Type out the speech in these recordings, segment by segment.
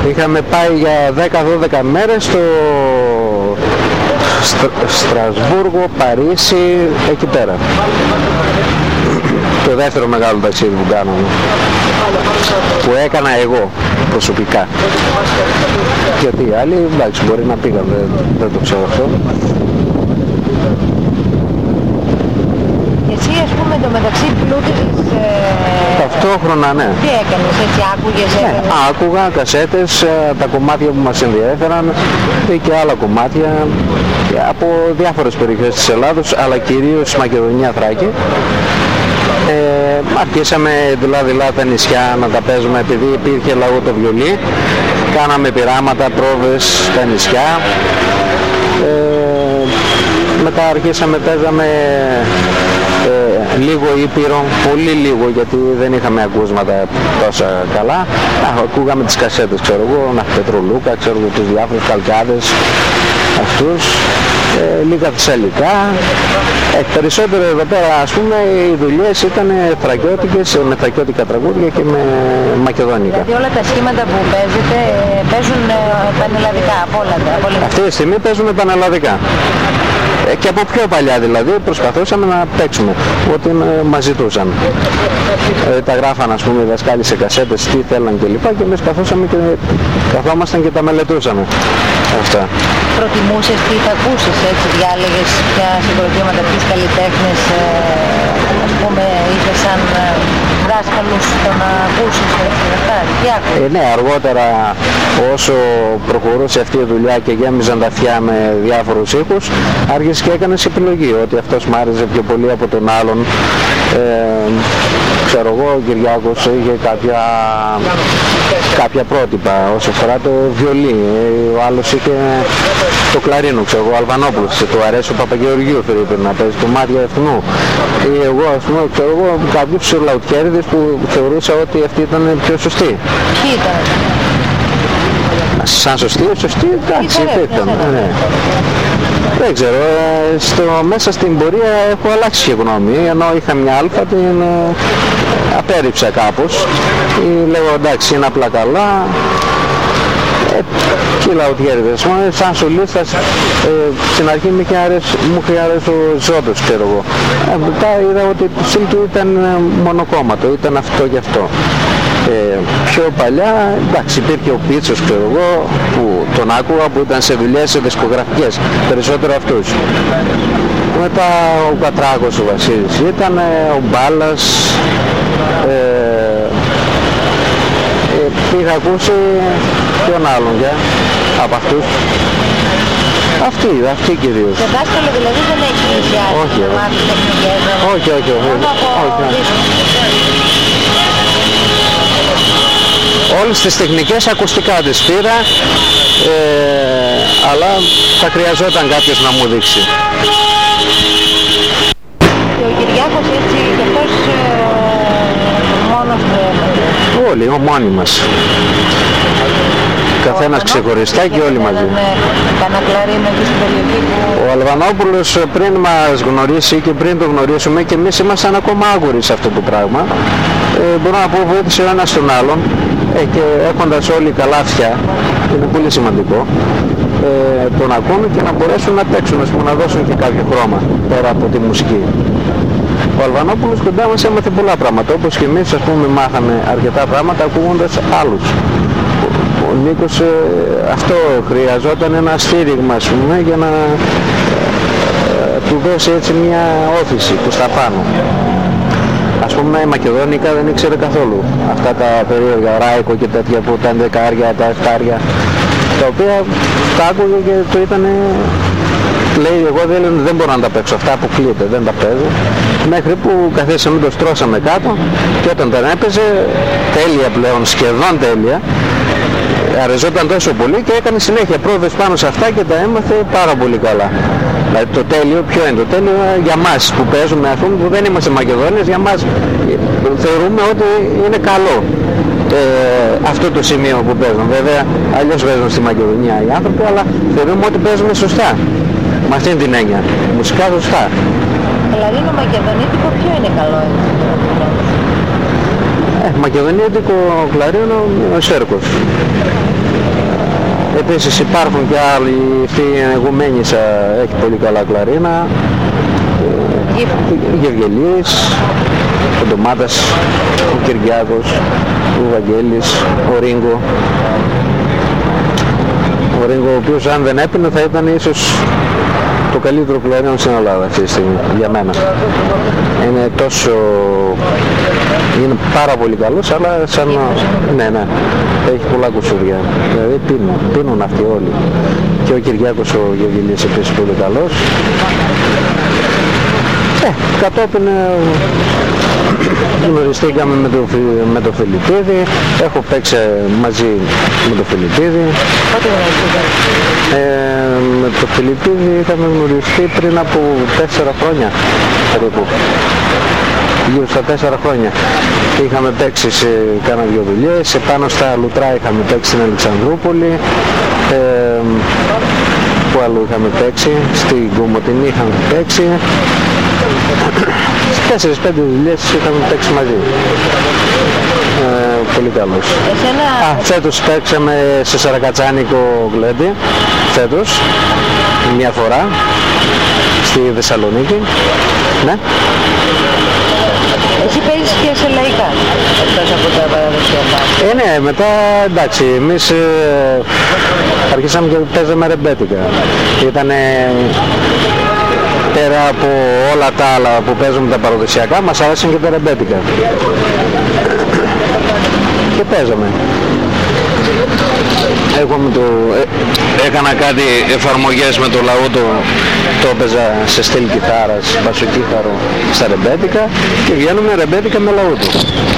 Είχαμε πάει για 10-12 μέρες στο Στρασβούργο, Παρίσι, εκεί πέρα. Το δεύτερο μεγάλο ταξίδι που κάναμε, που έκανα εγώ προσωπικά. Γιατί οι άλλοι, εντάξει, μπορεί να πήγαν, δεν το ξέρω αυτό. Εσύ, ας πούμε, το μεταξύ πλούτησες... Ταυτόχρονα, ναι. Τι έκανες, έτσι, άκουγες? Ναι, άκουγα κασέτες, τα κομμάτια που μας ενδιέφεραν και άλλα κομμάτια από διάφορες περιοχές της Ελλάδος, αλλά κυρίως Μακεδονία, Θράκη. Αρχίσαμε δειλά-δειλά τα νησιά να τα παίζουμε, επειδή υπήρχε λαό το βιολί. Κάναμε πειράματα, πρόβες στα νησιά. Μετά αρχίσαμε, παίζαμε λίγο Ήπειρο, πολύ λίγο, γιατί δεν είχαμε ακούσματα τόσα καλά. Ακούγαμε τις κασέτες, ξέρω εγώ, Πετρολούκα, ξέρω εγώ, τους διάφορους Καλκάδες, αυτούς, λίγα θεσσαλικά. Περισσότερο εδώ πέρα, ας πούμε, οι δουλειές ήταν θρακιώτικες, με θρακιώτικα τραγούδια και με μακεδονικά. Δηλαδή όλα τα σχήματα που παίζετε παίζουν πανελλαδικά, από όλα τα... Αυτή τη στιγμή παίζουμε πανελλαδικά. Και από πιο παλιά δηλαδή προσπαθούσαμε να παίξουμε ό,τι μας ζητούσαν. Τα γράφαν, ας πούμε, οι δασκάλοι σε κασέτες τι θέλαν κλπ. Και εμείς καθόμασταν και τα μελετούσαμε αυτά. Προτιμούσες τι θα ακούσεις, έτσι, διάλεγες ποια συγκροτήματα, ποιους καλλιτέχνες, ας πούμε, είχες σαν δάσκαλους το να ακούσεις, αυτά, τι άκουσες? Ναι, αργότερα όσο προχωρούσε αυτή η δουλειά και γέμιζαν τα αυτιά με διάφορους ήχους, άρχισε και έκανες επιλογή, ότι αυτός μ' άρεσε πιο πολύ από τον άλλον. Ξέρω εγώ, ο Κυριάκος είχε κάποια πρότυπα όσο αφορά το βιολί, ο άλλος είχε το κλαρίνο, ξέρω εγώ, ο Αλβανόπουλος, του αρέσει ο Παπαγεωργίου να παίζει κομμάτια εθνού, ή εγώ, ας πούμε, ξέρω εγώ, κάποιους λαουτιέριδες που θεωρούσα ότι αυτή ήταν πιο σωστή. Τι ήταν? Σαν σωστή, εντάξει, ήταν, ναι. Δεν ξέρω, μέσα στην πορεία έχω αλλάξει και γνώμη, ενώ είχα μια αλφα, την απέρριψα κάπως, λέω εντάξει είναι απλά καλά. Και οι λαουτιέριδες, σαν σολίστας, στην αρχή μου είχε αρέσει ο Ζώντος, ξέρω εγώ. Μετά είδα ότι το στυλ του ήταν μονοκόμματο, ήταν αυτό και αυτό. Πιο παλιά, εντάξει, υπήρχε ο Πίτσος, ξέρω εγώ, που τον άκουγα, που ήταν σε δουλειές, σε δισκογραφικές, περισσότερο αυτούς. Μετά ο Κατράκος, ο Βασίλης ήταν, ο Μπάλας, είχα ακούσει ποιον άλλον για από αυτούς. Αυτή κυρίως. Σε δάσκαλο δηλαδή δεν έχει πλησιάσει? Όχι. Όλες τις τεχνικές ακουστικά τις πήρα, αλλά θα χρειαζόταν κάποιος να μου δείξει. Και ο Κυριάκος έτσι και αυτός μόνος του? Όλοι, μόνοι μας. Καθένας ξεχωριστά και όλοι μαζί. Ο Αλβανόπουλος πριν μας γνωρίσει και πριν το γνωρίσουμε, και εμείς ήμασταν ακόμα άγουροι σε αυτό το πράγμα, μπορώ να πω βοήθησε ο ένας τον άλλον, και έχοντας όλοι καλά αυτιά, είναι πολύ σημαντικό, τον ακούν και να μπορέσουν να παίξουν, να δώσουν και κάποιο χρώμα πέρα από τη μουσική. Ο Αλβανόπουλος κοντά μας έμαθε πολλά πράγματα, όπως και εμείς, ας πούμε, μάθαμε αρκετά πράγματα ακούγοντας άλλους. Ο Νίκος αυτό χρειαζόταν, ένα στήριγμα, ας πούμε, για να του δώσει έτσι μια όθηση προς τα πάνω. Ας πούμε, μακεδονικά δεν ήξερε καθόλου αυτά τα περίεργα, ράικο και τέτοια που ήταν δεκάρια, τα εφτάρια, τα οποία τα άκουγε και το ήταν, λέει, εγώ δεν μπορώ να τα παίξω, αυτά αποκλείεται, δεν τα παίζω. Μέχρι που καθίσαμε, το στρώσαμε κάτω και όταν τα έπαιζε, τέλεια πλέον, σχεδόν τέλεια, αρεζόταν τόσο πολύ και έκανε συνέχεια πρόβες πάνω σε αυτά και τα έμαθε πάρα πολύ καλά. Δηλαδή το τέλειο, ποιο είναι το τέλειο για μας που παίζουμε, ας πούμε, που δεν είμαστε Μακεδόνες, για μας θεωρούμε ότι είναι καλό αυτό το σημείο που παίζουν. Βέβαια αλλιώς παίζουν στη Μακεδονία οι άνθρωποι, αλλά θεωρούμε ότι παίζουμε σωστά, με αυτήν την έννοια, μουσικά σωστά. Κλαρίνο μακεδονίτικο ποιο είναι καλό έτσι? Μακεδονίτικο κλαρίνο ο Σέρκος. Επίσης υπάρχουν και άλλοι, στη Γουμένισσα έχει πολύ καλά κλαρίνα, Γευγελής, ο Ντομάτας, ο Κυριάκος, ο Βαγγέλης, ο Ρίγκο. Ο Ρίγκο, ο οποίος αν δεν έπινε θα ήταν ίσως το καλύτερο κλαρίνα στην Ελλάδα αυτή τη στιγμή, για μένα. Είναι πάρα πολύ καλός, αλλά σαν ναι, έχει πολλά κουσουριά. Δηλαδή πίνουν αυτοί όλοι. Και ο Κυριάκος ο Γεωργιλής επίσης πολύ καλός. Κατόπιν γνωριστήκαμε με το Φιλιππίδη, έχω παίξει μαζί με το Φιλιππίδη. Πότε γνωριστήκαμε? Με το Φιλιππίδη είχαμε γνωριστεί πριν από 4 χρόνια περίπου. Γύρω στα 4 χρόνια. Είχαμε παίξει σε κάνα 2 δουλειές, επάνω στα Λουτρά είχαμε παίξει στην Αλεξανδρούπολη. Που άλλο είχαμε παίξει, στην Κομοτηνή είχαμε παίξει. Στις 4-5 δουλειές είχαμε παίξει μαζί. Πολύ καλός. Φέτος παίξαμε σε Σαρακατσάνικο Γλέντι, φέτος, μια φορά, στη Θεσσαλονίκη. Ναι. Εσύ παίζεις και σε λαϊκά, εκτός από τα παραδοσιακά. Ναι, μετά εντάξει, εμείς αρχίσαμε και παίζαμε ρεμπέτικα. Ήτανε πέρα από όλα τα άλλα που παίζουμε τα παραδοσιακά, μας άρεσαν και τα ρεμπέτικα. Και παίζαμε. Έκανα κάτι εφαρμογές με το λαό, το έπαιζα σε στυλ κιθάρας, μπασοκίθαρο στα ρεμπέτικα και βγαίνουμε ρεμπέτικα με λαό του.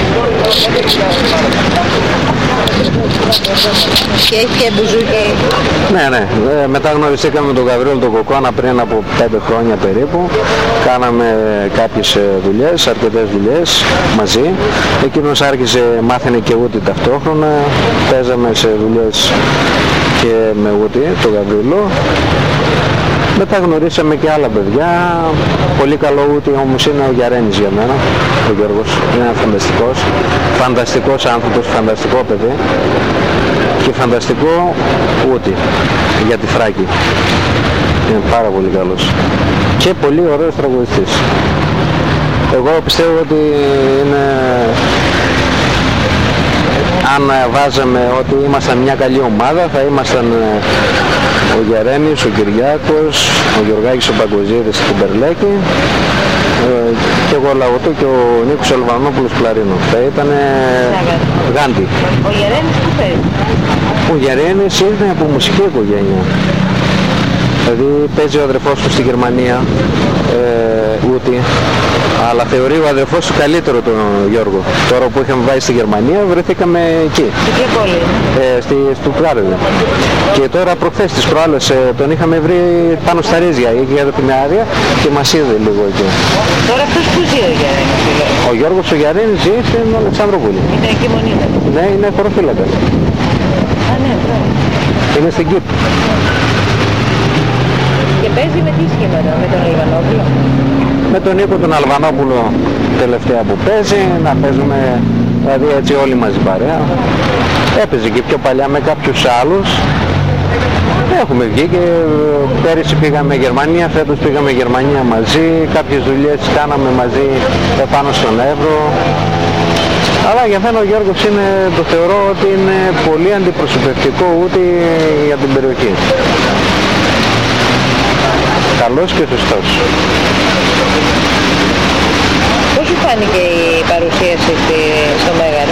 Και έχει και μπουζούκι. Ναι. Μετά γνωριστήκαμε με τον Γαβρίλ τον Κοκόνα πριν από 5 χρόνια περίπου. Κάναμε κάποιες δουλειές, αρκετές δουλειές μαζί. Εκείνος άρχισε, μάθαινε και ούτι ταυτόχρονα. Παίζαμε σε δουλειές και με ούτι, τον Γαβρίλο. Μετά γνωρίσαμε και άλλα παιδιά. Πολύ καλό ούτι όμως είναι ο Γιαρένης για μένα, ο Γιώργος. Είναι φανταστικός άνθρωπος, φανταστικό παιδί. Και φανταστικό ούτι για τη Φράκη. Είναι πάρα πολύ καλός. Και πολύ ωραίος τραγουδιστής. Εγώ πιστεύω ότι είναι... Αν βάζαμε ότι ήμασταν μια καλή ομάδα, θα ήμασταν ο Γερένης, ο Κυριάκος, ο Γιωργάκης ο Παγκοζίδης στην Περλέκη και εγώ Λαωτού και ο Νίκος Αλβανόπουλος κλαρίνο. Θα ήταν γάντι. Ο Γερένης που παίζει? Ο Γερένης είναι από μουσική οικογένεια. Δηλαδή παίζει ο αδερφός του στη Γερμανία, ούτι, αλλά θεωρεί ο αδερφός του καλύτερο τον Γιώργο. Τώρα που είχαμε πάει στη Γερμανία βρεθήκαμε εκεί. Σε ποια πόλη? Στο Κλάρεβε. Και τώρα προχθές τις προάλλες τον είχαμε βρει πάνω στα ρίζια, είχε έρθει μια άδεια και μας είδε λίγο εκεί. Τώρα αυτός που ζει ο Γερένης? Ο Γιώργος ο Γιαρένης ζει στην Αλεξανδρούπολη. Είναι εκεί μονίδα? Ναι, είναι χωροφύλακας. Α, ναι, μπράβο. Είναι στην Κύπρο. Και παίζει με τι σχήματα, με τον Αλβανόπουλο? Με τον Νίκο τον Αλβανόπουλο τελευταία που παίζει, να παίζουμε δηλαδή έτσι όλοι μαζί παρέα. Έπαιζε και πιο παλιά με κάποιους άλλους. Έχουμε βγει και πέρυσι πήγαμε Γερμανία, φέτος πήγαμε Γερμανία μαζί, κάποιες δουλειές κάναμε μαζί επάνω στον Εύρο. Αλλά για μένα ο Γιώργος το θεωρώ ότι είναι πολύ αντιπροσωπευτικό ούτε για την περιοχή. Καλός και σωστός. Πώς σου φάνηκε η παρουσίαση στο Μέγαρο?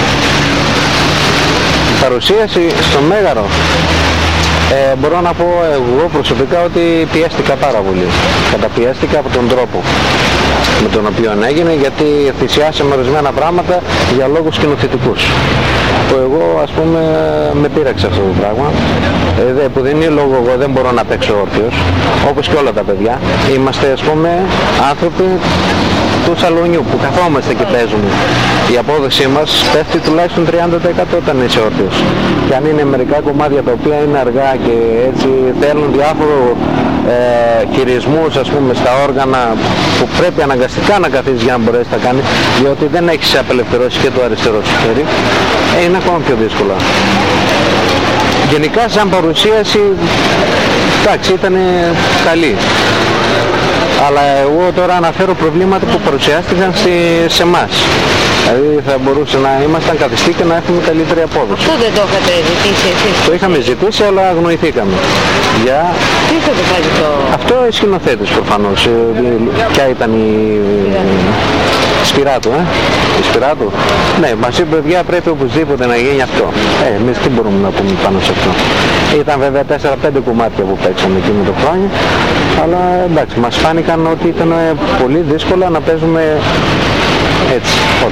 Η παρουσίαση στο Μέγαρο, μπορώ να πω εγώ προσωπικά ότι πιέστηκα πάρα πολύ. Καταπιέστηκα από τον τρόπο με τον οποίο έγινε, γιατί θυσιάσαμε ορισμένα πράγματα για λόγους σκηνοθετικούς. Που εγώ ας πούμε με πείραξε αυτό το πράγμα. Που δεν είναι λόγο εγώ δεν μπορώ να παίξω όρθιος, όπως και όλα τα παιδιά. Είμαστε ας πούμε άνθρωποι του σαλονιού που καθόμαστε και παίζουμε. Η απόδοσή μας πέφτει τουλάχιστον 30% όταν είσαι όρθιος. Και αν είναι μερικά κομμάτια τα οποία είναι αργά και έτσι θέλουν διάφορους χειρισμούς ας πούμε στα όργανα που πρέπει αναγκαστικά να καθίσεις για να μπορέσεις να κάνεις, διότι δεν έχεις απελευθερώσει και το αριστερό σου χέρι, είναι ακόμα πιο δύσκολα. Γενικά σαν παρουσίαση, εντάξει, ήταν καλή. Αλλά εγώ τώρα αναφέρω προβλήματα που παρουσιάστηκαν σε εμάς. Δηλαδή θα μπορούσε να ήμασταν καθιστοί και να έχουμε καλύτερη απόδοση. Αυτό δεν το είχατε ζητήσει εσείς? Το είχαμε ζητήσει, αλλά αγνοηθήκαμε. Τι θα το φάει το... Αυτό οι σκηνοθέτες προφανώς. Ποια ήταν η Σπυράτου, η Σπυράτου. Ναι, μας είπε, παιδιά, πρέπει οπωσδήποτε να γίνει αυτό. Εμείς τι μπορούμε να πούμε πάνω σε αυτό. Ήταν βέβαια 4-5 κομμάτια που παίξαμε εκείνο το χρόνο, αλλά εντάξει, μας φάνηκαν ότι ήταν πολύ δύσκολα να παίζουμε έτσι.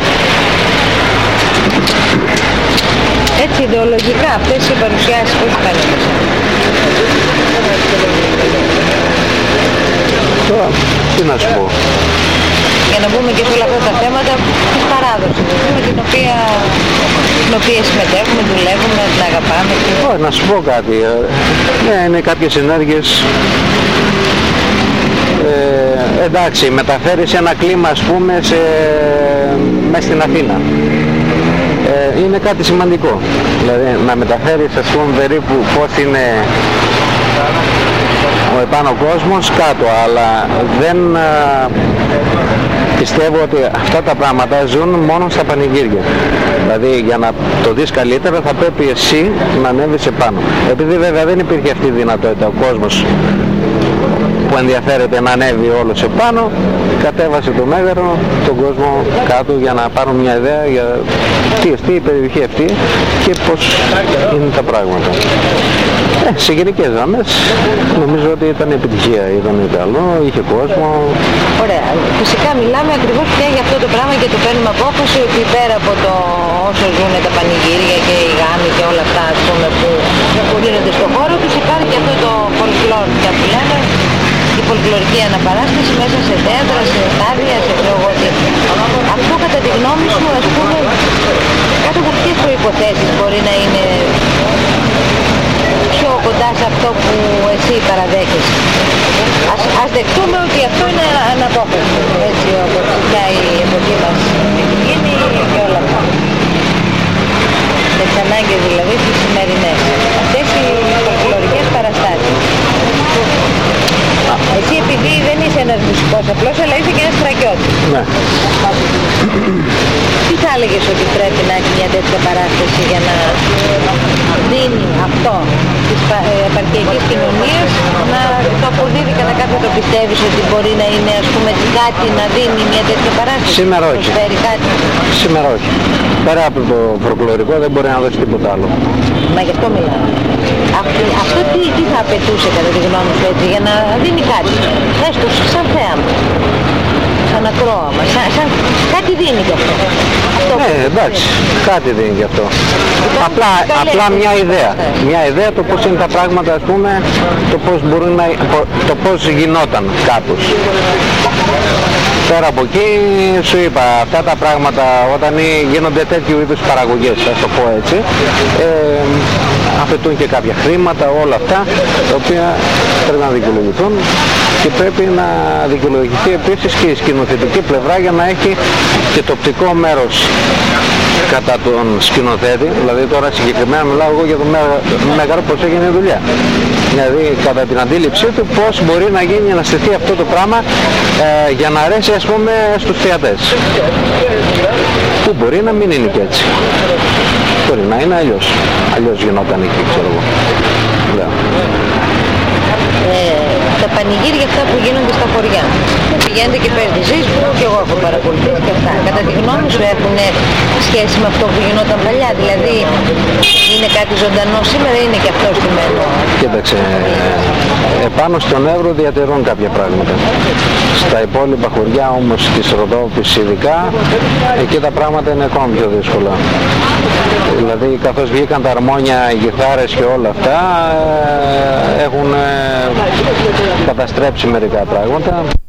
Έτσι ιδεολογικά αυτές οι παρουσιάσεις πώς φαίνονται? Τώρα, τι να σου πω. Για να μπούμε και σε όλα αυτά τα θέματα της παράδοσης, την οποία συμμετέχουμε, δουλεύουμε, την αγαπάμε. Να σου πω κάτι. Ναι, είναι κάποιες ενέργειες. Εντάξει, μεταφέρεις ένα κλίμα, ας πούμε, μέσα στην Αθήνα. Είναι κάτι σημαντικό. Δηλαδή να μεταφέρεις, ας πούμε, περίπου πώς είναι ο επάνω κόσμος κάτω, αλλά δεν πιστεύω ότι αυτά τα πράγματα ζουν μόνο στα πανηγύρια. Δηλαδή για να το δεις καλύτερα θα πρέπει εσύ να ανέβεις επάνω. Επειδή βέβαια δεν υπήρχε αυτή η δυνατότητα, ο κόσμος που ενδιαφέρεται να ανέβει όλος επάνω, κατέβασε το Μέγαρο, τον κόσμο κάτω για να πάρουν μια ιδέα για τι εστί η περιοχή αυτή και πώς είναι τα πράγματα. Σε γενικές γραμμές νομίζω ότι ήταν επιτυχία, ήταν καλό, είχε κόσμο. Ωραία. Φυσικά μιλάμε ακριβώς πια για αυτό το πράγμα και το παίρνουμε απόφαση ότι πέρα από το όσο ζουν τα πανηγύρια και οι γάμοι και όλα αυτά, ας πούμε, που γίνονται στον χώρο τους, υπάρχει και αυτό το folklore που λέμε, η φολκλωρική αναπαράσταση μέσα σε θέατρα, σε στάδια, σε προγόντια. Αυτό κατά τη γνώμη σου, ας πούμε, κάτω από ποιες προϋποθέσεις μπορεί να είναι πιο κοντά σε αυτό που εσύ παραδέχεσαι? Ας δεχτούμε ότι αυτό είναι αναπόφευκτο, έτσι όπως πια η εποχή μας έχει γίνει και όλα αυτά. Με τις ανάγκες δηλαδή τις σημερινές. Αυτές οι φολκλωρικές παραστάσεις. Εσύ επειδή δεν είσαι ένας μουσικός απλώς, αλλά είσαι και ένας στρακιώτης. Ναι. Τι θα έλεγες ότι πρέπει να έχει μια τέτοια παράσταση για να δίνει αυτό της επαρχιακής κοινωνίας, να το αποδίδει κατά κάποιο, το πιστεύεις ότι μπορεί να είναι, ας πούμε, κάτι να δίνει μια τέτοια παράσταση? Σήμερα όχι. Σήμερα όχι. Πέρα από το φολκλωρικό δεν μπορεί να δώσει τίποτα άλλο. Μα γι' αυτό μιλάω. Αυτό τι θα απαιτούσε κατά τη γνώμη σου, έτσι, για να δίνει κάτι, έστω σαν θέαμα, σαν ακρόαμα, σαν κάτι δίνει κι αυτό. Ναι, εντάξει, κάτι δίνει κι αυτό. Απλά μια ιδέα. Μια ιδέα το πώς είναι τα πράγματα, ας πούμε, το πώς γινόταν κάπως. Πέρα από εκεί σου είπα, αυτά τα πράγματα όταν γίνονται τέτοιου είδους παραγωγές, θα το πω έτσι, απαιτούν και κάποια χρήματα, όλα αυτά, τα οποία πρέπει να δικαιολογηθούν και πρέπει να δικαιολογηθεί επίσης και η σκηνοθετική πλευρά για να έχει και το οπτικό μέρος κατά τον σκηνοθέτη. Δηλαδή τώρα συγκεκριμένα μιλάω εγώ για το Μέγαρο, πώς έγινε η δουλειά. Δηλαδή κατά την αντίληψή του πώς μπορεί να γίνει, να στηθεί αυτό το πράγμα για να αρέσει, ας πούμε, στους θεατές. Που μπορεί να μην είναι και έτσι. Μπορεί να είναι αλλιώς. Αλλιώς γινόταν εκεί, ξέρω εγώ. Τα πανηγύρια αυτά που γίνονται στα χωριά, πηγαίνετε και παίρνετε ζήσπρο, και εγώ έχω παρακολουθήσει και αυτά. Κατά τη γνώμη σου έχουν σχέση με αυτό που γινόταν παλιά? Δηλαδή είναι κάτι ζωντανό σήμερα, είναι και αυτό στημένο? Κοίταξε, επάνω στον Εύρο διατηρούν κάποια πράγματα. Στα υπόλοιπα χωριά όμως της Ροδόπης ειδικά, εκεί τα πράγματα είναι ακόμα πιο δύσκολα. Δηλαδή καθώς βγήκαν τα αρμόνια, οι κιθάρες και όλα αυτά, έχουν καταστρέψει μερικά πράγματα.